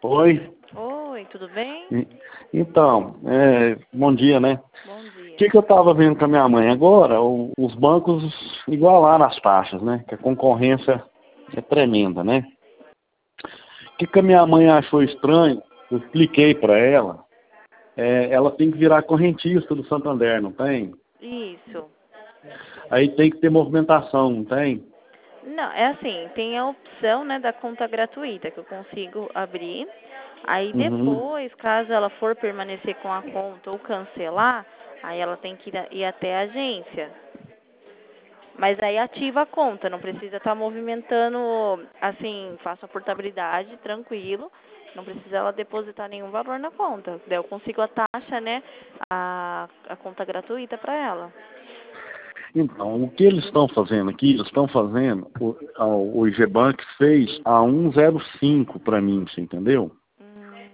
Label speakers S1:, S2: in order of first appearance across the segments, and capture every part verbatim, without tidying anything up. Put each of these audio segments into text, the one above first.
S1: Oi.
S2: Oi, tudo bem?
S1: E- Então, é, bom dia, né?
S2: Bom
S1: O
S2: dia.
S1: que, que eu estava vendo com a minha mãe agora? O- os bancos igualaram as taxas, né? Que a concorrência é tremenda, né? O que, que a minha mãe achou estranho? Eu expliquei para ela. É, ela tem que virar correntista do Santander, não tem?
S2: Isso.
S1: Aí tem que ter movimentação, não tem?
S2: Não, é assim, tem a opção, né, da conta gratuita que eu consigo abrir. Aí
S1: Uhum.
S2: depois, caso ela for permanecer com a conta ou cancelar, aí ela tem que ir a- ir até a agência. Mas aí ativa a conta, não precisa estar movimentando, assim, faço a portabilidade, tranquilo. Não precisa ela depositar nenhum valor na conta. Daí eu consigo a taxa, né, a, a conta gratuita para ela.
S1: Então, o que eles estão fazendo aqui, eles estão fazendo, o, a- o IGBank fez a um zero cinco para mim, você entendeu?
S2: Hum,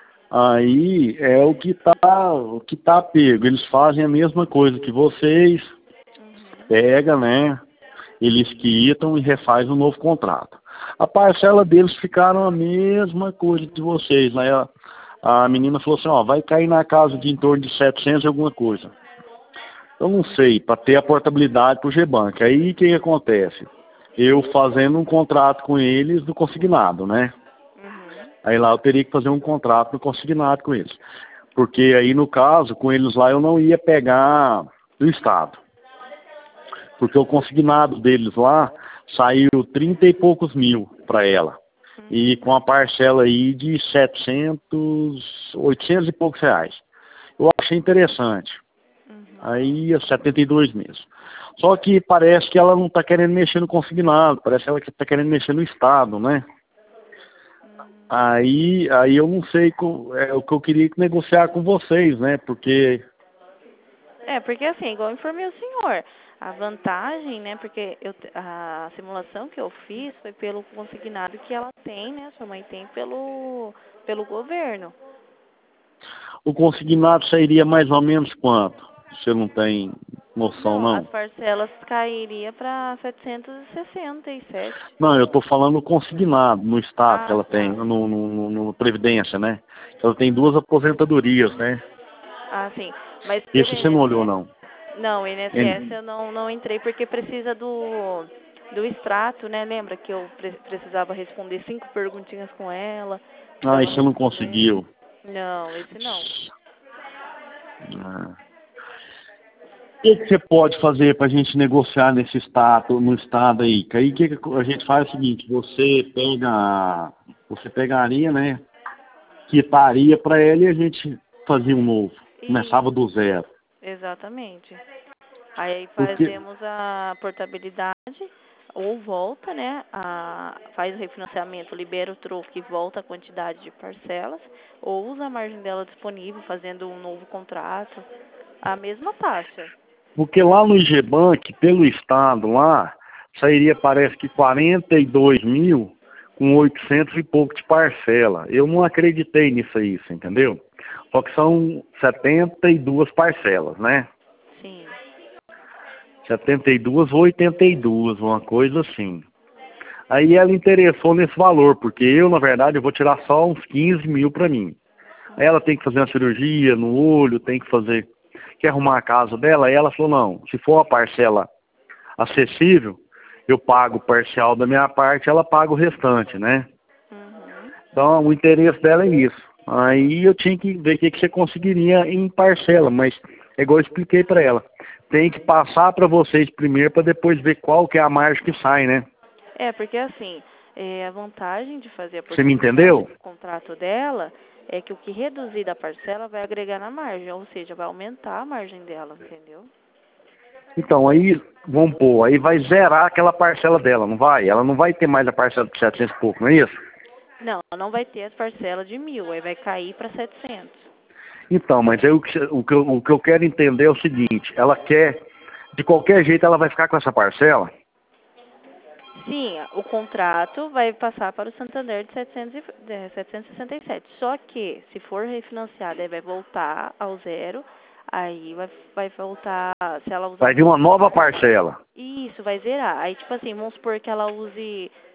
S1: Aí é o que tá, o que tá pego. Eles fazem a mesma coisa que vocês,
S2: uhum.
S1: pega, né? Eles quitam e refaz um novo contrato. A parcela deles ficaram a mesma coisa que vocês, né? A, a menina falou assim, ó, vai cair na casa de em torno de setecentos e alguma coisa. Eu não sei, para ter a portabilidade para o GBank. Aí o que, que acontece? Eu fazendo um contrato com eles do consignado, né?
S2: Uhum.
S1: Aí lá eu teria que fazer um contrato do consignado com eles. Porque aí, no caso, com eles lá, eu não ia pegar do Estado. Porque o consignado deles lá saiu trinta e poucos mil para ela. E com a parcela aí de setecentos, oitocentos e poucos reais. Eu achei interessante.
S2: Uhum.
S1: Aí é setenta e dois mesmo. Só que parece que ela não está querendo mexer no consignado. Parece que ela está querendo mexer no Estado, né?
S2: Hum.
S1: Aí, aí eu não sei co- é, o que eu queria negociar com vocês, né? Porque
S2: É, porque assim, igual eu informei o senhor, a vantagem, né, porque eu, te- a simulação que eu fiz foi pelo consignado que ela tem, né, sua mãe tem pelo, pelo governo.
S1: o consignado sairia mais ou menos quanto? Você não tem noção,
S2: Não, as
S1: não?
S2: parcelas cairia para setecentos e sessenta e sete.
S1: Não, eu estou falando consignado no Estado que
S2: Ah,
S1: ela tem,
S2: tá.
S1: no, no, no, no Previdência, né? Ela tem duas aposentadorias, né?
S2: Ah, sim. Mas pelo
S1: Esse você não olhou,
S2: I N S S,
S1: não.
S2: não, o I N S S
S1: Ele-
S2: eu não, não entrei porque precisa do, do extrato, né? Lembra que eu pre precisava responder cinco perguntinhas com ela, para
S1: Ah,
S2: ela
S1: isso você não
S2: responder.
S1: conseguiu.
S2: Não, esse não.
S1: Ah. O que, que você pode fazer para a gente negociar nesse estado, no estado aí? Que aí o que, que a gente faz é o seguinte, você pega, você pegaria, né? Quitaria para ela e a gente fazia um novo. Começava do
S2: Isso,
S1: zero.
S2: exatamente. Aí
S1: Porque,
S2: fazemos a portabilidade ou volta, né? A, faz o refinanciamento, libera o troco e volta a quantidade de parcelas, ou usa a margem dela disponível, fazendo um novo contrato, a mesma taxa.
S1: porque lá no IGBank, pelo estado lá, sairia parece que quarenta e dois mil com oitocentos e pouco de parcela. Eu não acreditei nisso aí, você entendeu? Só que são setenta e duas parcelas, né?
S2: Sim.
S1: setenta e duas ou oitenta e duas, uma coisa assim. Aí ela interessou nesse valor, porque eu, na verdade, eu vou tirar só uns quinze mil para mim. Aí ela tem que fazer uma cirurgia no olho, tem que fazer, quer arrumar a casa dela, aí ela falou, não, se for uma parcela acessível, eu pago o parcial da minha parte, ela paga o restante, né?
S2: Uhum.
S1: Então, o interesse dela é isso. Aí eu tinha que ver o que, que você conseguiria em parcela, mas é igual eu expliquei para ela. Tem que passar para vocês primeiro para depois ver qual que é a margem que sai, né?
S2: É, porque assim, é, a vantagem de fazer a
S1: Você me
S2: portabilidade
S1: entendeu?
S2: do contrato dela é que o que reduzir da parcela vai agregar na margem, ou seja, vai aumentar a margem dela, entendeu?
S1: Então, aí, vamos pôr, aí vai zerar aquela parcela dela, não vai? Ela não vai ter mais a parcela de setecentos e pouco, não é isso?
S2: Não, não vai ter as parcelas de mil, aí vai cair para setecentos.
S1: Então, mas aí o que, o, que eu, o que eu quero entender é o seguinte, ela quer, de qualquer jeito ela vai ficar com essa parcela?
S2: Sim, o contrato vai passar para o Santander de setecentos e, de setecentos e sessenta e sete. Só que, se for refinanciada, aí vai voltar ao zero. Aí vai, vai voltar, se ela usar
S1: Vai
S2: um
S1: vir uma
S2: pouco
S1: nova
S2: mais,
S1: parcela.
S2: isso, vai zerar. Aí, tipo assim, vamos supor que ela use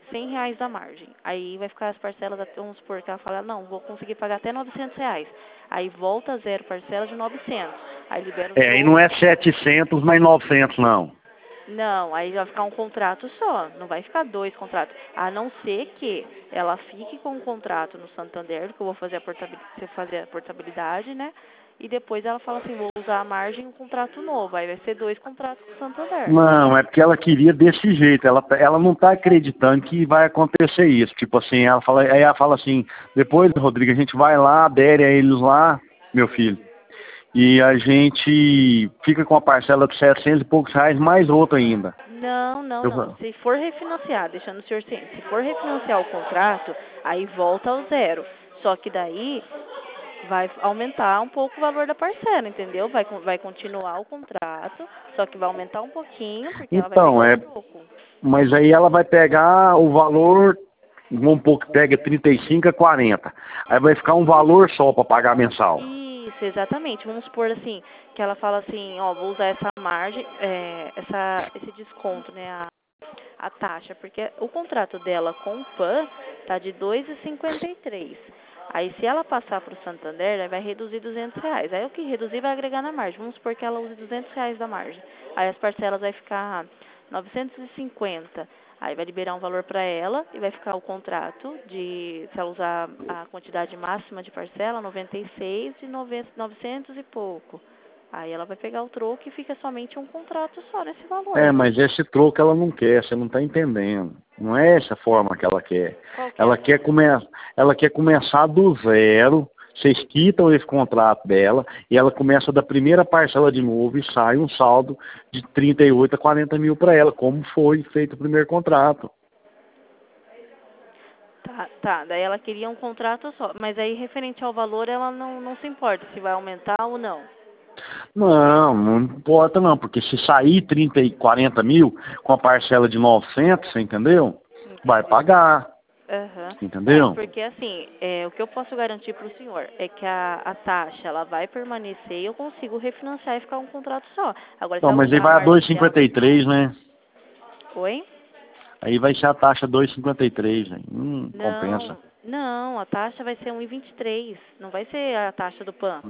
S2: cem reais da margem. Aí vai ficar as parcelas, até- vamos supor que ela fala, não, vou conseguir pagar até novecentos reais. Aí volta a zero parcela de novecentos. Aí libera o
S1: É, e
S2: troco.
S1: não é setecentos mais novecentos, não.
S2: Não, aí vai ficar um contrato só, não vai ficar dois contratos. A não ser que ela fique com um contrato no Santander, que eu vou fazer a portabilidade, fazer a portabilidade, né? E depois ela fala assim, vou usar a margem e um contrato novo. Aí vai ser dois contratos com o Santander.
S1: Não, é porque ela queria desse jeito. Ela, ela não tá acreditando que vai acontecer isso. Tipo assim, ela fala, aí ela fala assim, depois, Rodrigo, a gente vai lá, adere a eles lá, meu filho. E a gente fica com a parcela de setecentos e poucos reais, mais outra ainda.
S2: Não, não,
S1: Eu
S2: não.
S1: falo,
S2: Se for refinanciar, deixando o senhor ciente, se for refinanciar o contrato, aí volta ao zero. Só que daí vai aumentar um pouco o valor da parcela, entendeu? Vai, con- vai continuar o contrato, só que vai aumentar um pouquinho, porque ela vai
S1: então,
S2: pegar o
S1: é,
S2: troco.
S1: mas aí ela vai pegar o valor, vamos pôr que pega trinta e cinco a quarenta. Aí vai ficar um valor só para pagar mensal.
S2: Isso, exatamente. Vamos supor assim, que ela fala assim, ó, vou usar essa margem, é, essa, esse desconto, né, a, a taxa, porque o contrato dela com o Pan tá de dois e cinquenta e três. Aí se ela passar para o Santander, ela vai reduzir duzentos reais. Aí o que reduzir vai agregar na margem. Vamos supor que ela use duzentos reais da margem. Aí as parcelas vai ficar novecentos e cinquenta. Aí vai liberar um valor para ela e vai ficar o contrato de, se ela usar a quantidade máxima de parcela, noventa e seis de novecentos e pouco. Aí ela vai pegar o troco e fica somente um contrato só nesse valor.
S1: É, mas esse troco ela não quer, você não está entendendo. Não é essa forma que ela quer.
S2: Qual que é a
S1: Ela quer,
S2: forma?
S1: come... ela quer começar do zero, vocês quitam esse contrato dela e ela começa da primeira parcela de novo e sai um saldo de trinta e oito a quarenta mil para ela, como foi feito o primeiro contrato.
S2: Tá, tá, daí ela queria um contrato só, mas aí referente ao valor ela não, não se importa se vai aumentar ou não.
S1: Não, não importa não, porque se sair trinta e quarenta mil com a parcela de novecentos, você entendeu? Vai
S2: Entendi.
S1: pagar,
S2: Aham. É,
S1: entendeu?
S2: porque assim, é, o que eu posso garantir para o senhor é que a, a taxa ela vai permanecer e eu consigo refinanciar e ficar um contrato só. Agora, se
S1: Então,
S2: ela
S1: mas aí
S2: usar a
S1: vai a
S2: margem dela...
S1: dois e cinquenta e três, né?
S2: Oi?
S1: Aí vai ser a taxa dois e cinquenta e três, né? Hum, compensa.
S2: Não, não, a taxa vai ser um e vinte e três, não vai ser a taxa do Pan.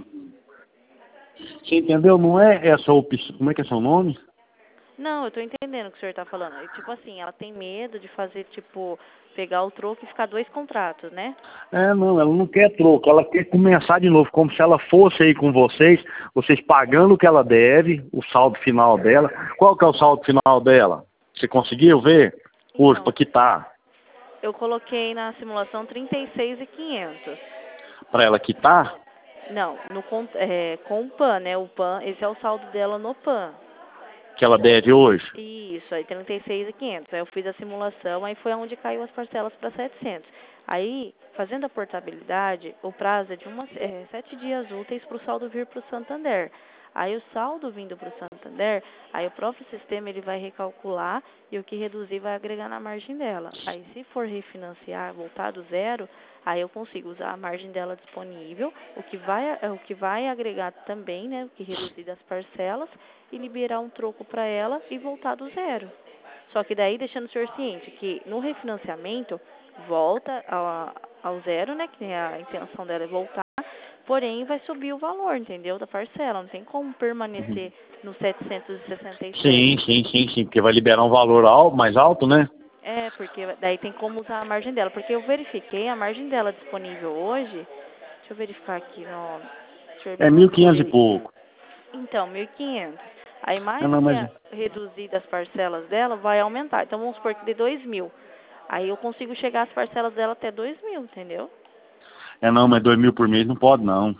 S1: Você entendeu? Não é essa opção. Como é que é seu nome?
S2: Não, eu tô entendendo o que o senhor tá falando. É, tipo assim, ela tem medo de fazer, tipo, pegar o troco e ficar dois contratos, né?
S1: É, não, ela não quer troco, ela quer começar de novo, como se ela fosse aí com vocês, vocês pagando o que ela deve, o saldo final dela. Qual que é o saldo final dela? Você conseguiu ver? Hoje, para
S2: Então,
S1: quitar.
S2: eu coloquei na simulação trinta e seis mil e quinhentos.
S1: Para ela quitar,
S2: Não, no, con- é, com o Pan, né? O Pan, esse é o saldo dela no Pan.
S1: que ela deve hoje.
S2: Isso, aí trinta e seis mil e quinhentos. Aí eu fiz a simulação, aí foi onde caiu as parcelas para setecentos. Aí, fazendo a portabilidade, o prazo é de uma, é, sete dias úteis para o saldo vir para o Santander. Aí o saldo vindo para o Santander, aí o próprio sistema ele vai recalcular e o que reduzir vai agregar na margem dela. Aí se for refinanciar, voltar do zero, aí eu consigo usar a margem dela disponível, o que vai, o que vai agregar também, né, o que reduzir das parcelas, e liberar um troco para ela e voltar do zero. Só que daí deixando o senhor ciente que no refinanciamento volta ao, ao zero, né, que a intenção dela é voltar, porém vai subir o valor, entendeu, da parcela. Não tem como permanecer no setecentos e sessenta e
S1: Sim,
S2: sete.
S1: sim, sim, sim, porque vai liberar um valor al- mais alto, né?
S2: É, porque daí tem como usar a margem dela. Porque eu verifiquei a margem dela disponível hoje. Deixa eu verificar aqui no... O senhor me
S1: É mil e
S2: mandou
S1: quinhentos e
S2: aí.
S1: pouco.
S2: Então, mil e quinhentos. Aí
S1: É,
S2: mais o
S1: não,
S2: que
S1: mas...
S2: é reduzido as parcelas dela vai aumentar. Então vamos supor que de dois mil. Aí eu consigo chegar às parcelas dela até dois mil, entendeu?
S1: É, não, mas dois mil por mês não pode, não.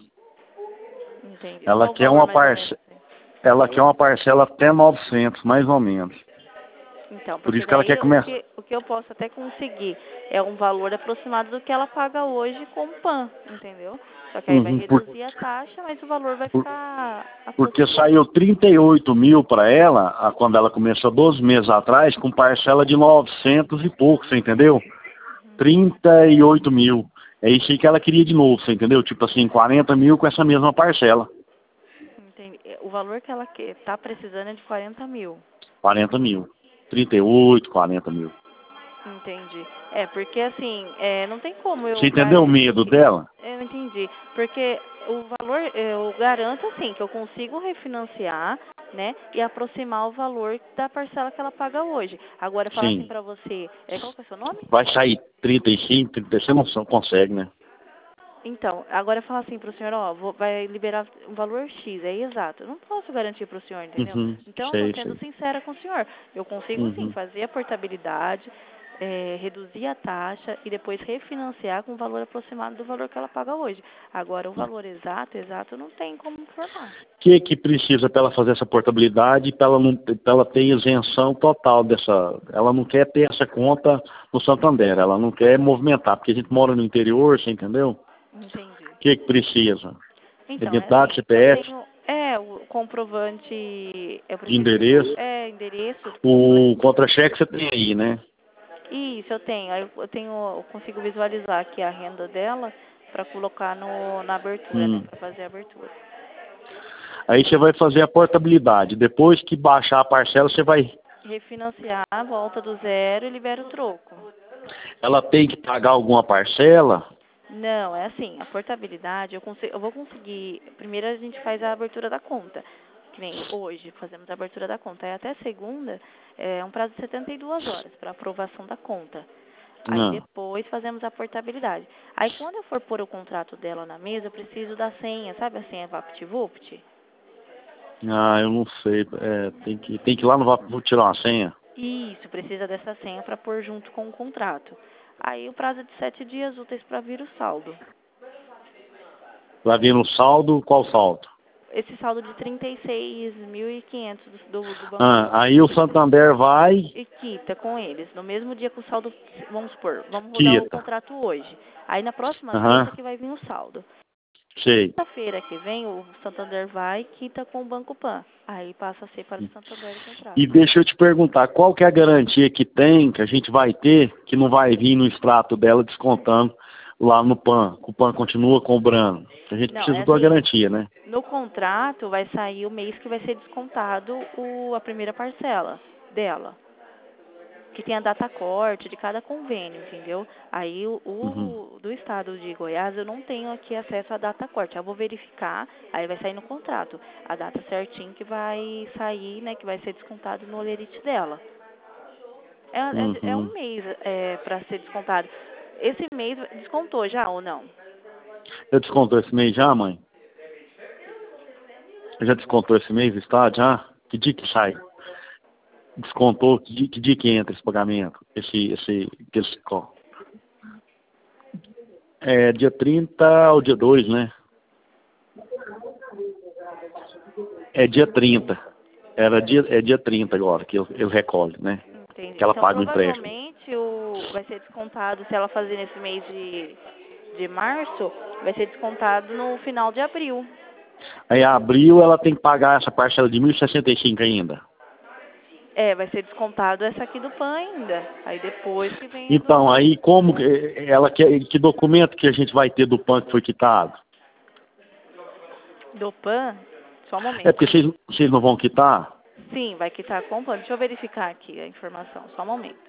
S2: Entendi.
S1: Ela
S2: Qual o
S1: quer
S2: valor
S1: uma
S2: mais ou menos?
S1: parcela... Ela quer uma parcela até novecentos, mais ou menos.
S2: Então,
S1: Por
S2: porque
S1: isso que ela quer
S2: daí o
S1: começar.
S2: que, o que eu posso até conseguir é um valor aproximado do que ela paga hoje com o Pan, entendeu? Só que aí vai
S1: Uhum, por,
S2: reduzir a taxa, mas o valor vai
S1: por-
S2: ficar
S1: porque
S2: aproximado.
S1: saiu trinta e oito mil para ela, a- quando ela começou doze meses atrás, com parcela de novecentos e pouco, você entendeu? trinta e oito mil. É isso aí que ela queria de novo, você entendeu? Tipo assim, quarenta mil com essa mesma parcela.
S2: Entendi. O valor que ela está precisando é de quarenta mil.
S1: quarenta mil. trinta e oito, quarenta mil.
S2: Entendi. É, porque assim, é, não tem como eu
S1: Você entendeu o
S2: garantir.
S1: medo dela?
S2: Eu entendi. Porque o valor, eu garanto assim, que eu consigo refinanciar, né? E aproximar o valor da parcela que ela paga hoje. Agora, falar assim
S1: Sim.
S2: pra você, é, qual que é o seu nome?
S1: Vai sair trinta e cinco, trinta, você não só consegue, né?
S2: Então, agora falar assim pro senhor, ó, vou, vai liberar um valor X, é exato. Eu não posso garantir pro senhor, entendeu?
S1: Uhum.
S2: Então, eu tô
S1: Sei,
S2: sendo
S1: sei.
S2: sincera com o senhor. Eu consigo sim
S1: Uhum.
S2: fazer a portabilidade, é, reduzir a taxa e depois refinanciar com o valor aproximado do valor que ela paga hoje. Agora, o valor exato, exato, não tem como informar.
S1: O que que precisa para ela fazer essa portabilidade, para ela não, pra ela ter isenção total dessa, ela não quer ter essa conta no Santander, ela não quer movimentar, porque a gente mora no interior, você entendeu?
S2: Entendi.
S1: O que que precisa?
S2: Então, é
S1: Identidade,
S2: assim, eu
S1: C P F,
S2: tenho, é, o comprovante, eu
S1: de
S2: preciso do, co-
S1: endereço,
S2: é, endereço
S1: o
S2: completo.
S1: contra-cheque você tem aí, né?
S2: Isso, eu tenho. Aí eu tenho, eu consigo visualizar aqui a renda dela para colocar no, na abertura, né?
S1: Hum.
S2: Para fazer a abertura.
S1: Aí você vai fazer a portabilidade. Depois que baixar a parcela, você vai.
S2: Refinanciar, volta do zero e libera o troco.
S1: Ela tem que pagar alguma parcela?
S2: Não, é assim, a portabilidade, eu, consigo, eu vou conseguir. Primeiro a gente faz a abertura da conta. Que nem hoje, fazemos a abertura da conta. Aí até segunda é um prazo de setenta e duas horas para aprovação da conta. Aí
S1: Não.
S2: depois fazemos a portabilidade. Aí quando eu for pôr o contrato dela na mesa, eu preciso da senha, sabe a senha VaptVupt?
S1: Ah, eu não sei. É, tem que, tem que ir lá no Vou tirar uma senha.
S2: Isso, precisa dessa senha para pôr junto com o contrato. Aí o prazo é de sete dias úteis para vir o saldo.
S1: Vai vir no saldo, qual saldo?
S2: Esse saldo de trinta e seis mil e quinhentos do, do, do Banco Pan.
S1: Ah, aí o Santander vai,
S2: E quita com eles, no mesmo dia que o saldo, vamos supor, vamos rodar o
S1: quita.
S2: contrato hoje. Aí na próxima
S1: Aham,
S2: terça que vai vir o saldo.
S1: sei.
S2: Quinta-feira que vem, o Santander vai e quita com o Banco Pan. Aí passa a ser para o Santander o
S1: E
S2: contrato.
S1: deixa eu te perguntar, qual que é a garantia que tem, que a gente vai ter, que não vai vir no extrato dela descontando lá no PAN, que o PAN continua cobrando? A gente
S2: Não, é
S1: precisa de uma
S2: assim,
S1: garantia, né?
S2: no contrato vai sair o mês que vai ser descontado o, a primeira parcela dela. Que tem a data corte de cada convênio, entendeu? Aí o,
S1: Uhum.
S2: o do estado de Goiás eu não tenho aqui acesso à data corte. Eu vou verificar, aí vai sair no contrato a data certinho que vai sair, né, que vai ser descontado no olerite dela. É, é, é
S1: Uhum.
S2: um mês é, para ser descontado. Esse mês descontou já ou não?
S1: Eu descontou esse mês já, mãe? Eu já descontou esse mês, está? Já? Que dia que sai? Descontou, que dia que, dia que entra esse pagamento? Esse, esse, esse, ó. É dia trinta ou dia dois, né? É dia trinta. Era dia, é dia trinta agora que eu, eu recolho, né?
S2: Entendi.
S1: Que ela
S2: Então
S1: paga o empréstimo.
S2: provavelmente o, vai ser descontado, se ela fazer nesse mês de, de março, vai ser descontado no final de abril.
S1: Aí abril ela tem que pagar essa parcela de mil e sessenta e cinco ainda.
S2: É, vai ser descontado essa aqui do Pan ainda. Aí depois que vem a
S1: Então,
S2: do,
S1: aí como que- ela quer, que documento que a gente vai ter do PAN que foi quitado?
S2: do Pan. Só um
S1: É
S2: momento.
S1: porque vocês, vocês não vão quitar?
S2: Sim, vai quitar com o Pan. Deixa eu verificar aqui a informação. Só um momento.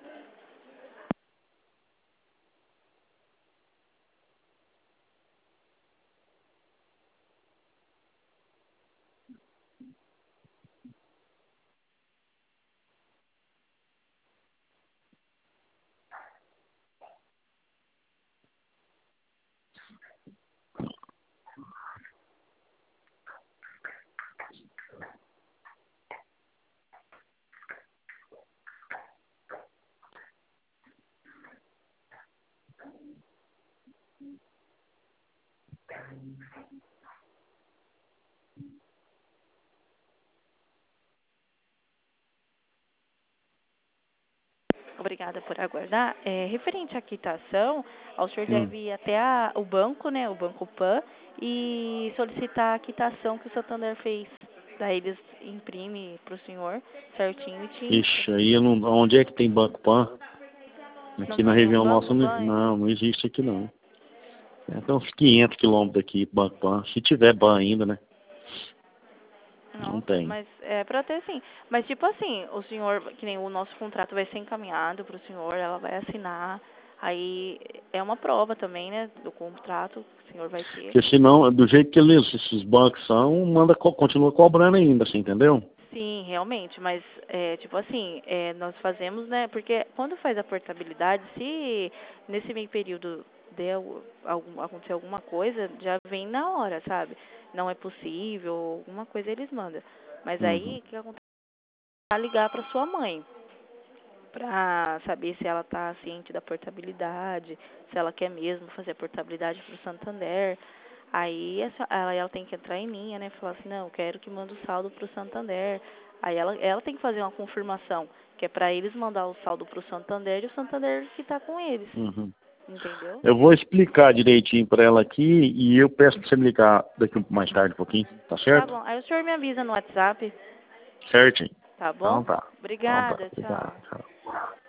S2: Obrigada por aguardar. É, referente à quitação, o senhor
S1: Hum.
S2: deve ir até a, o banco, né, o Banco Pan, e solicitar a quitação que o Santander fez. Daí eles imprimem para o senhor certinho e te
S1: Ixi,
S2: envia.
S1: aí eu não, onde é que tem Banco PAN?
S2: Não
S1: Aqui na
S2: tem nenhum
S1: região nossa
S2: banco
S1: não,
S2: Pan?
S1: não, não existe aqui não. É até uns quinhentos quilômetros daqui, Banco PAN. Se tiver ban ainda, né? Não
S2: Não,
S1: tem.
S2: mas é pra ter sim. Mas tipo assim, o senhor, que nem o nosso contrato vai ser encaminhado pro senhor, ela vai assinar. Aí é uma prova também, né, do contrato que o senhor vai ter.
S1: Porque senão, do jeito que eles, esses bancos são, manda, co- continua cobrando ainda, assim, entendeu?
S2: Sim, realmente, mas é, tipo assim, é, nós fazemos, né, porque quando faz a portabilidade, se nesse meio período deu algum, acontecer alguma coisa, já vem na hora, sabe? Não é possível, alguma coisa eles mandam. Mas
S1: Uhum.
S2: aí, o que acontece? Ligar para sua mãe, para saber se ela está ciente da portabilidade, se ela quer mesmo fazer a portabilidade para o Santander. Aí essa- ela, ela tem que entrar em linha, né? Falar assim, não, eu quero que mande o saldo para o Santander. Aí ela, ela tem que fazer uma confirmação, que é para eles mandar o saldo para o Santander e o Santander que está com eles.
S1: Uhum.
S2: Entendeu?
S1: Eu vou explicar direitinho para ela aqui e eu peço para você me ligar daqui um- mais tarde um pouquinho, tá
S2: Tá
S1: certo?
S2: bom. Aí o senhor me avisa no WhatsApp,
S1: Certinho.
S2: tá
S1: Então
S2: bom?
S1: tá. Então tá.
S2: Obrigada,
S1: Obrigado.
S2: tchau.
S1: Tchau.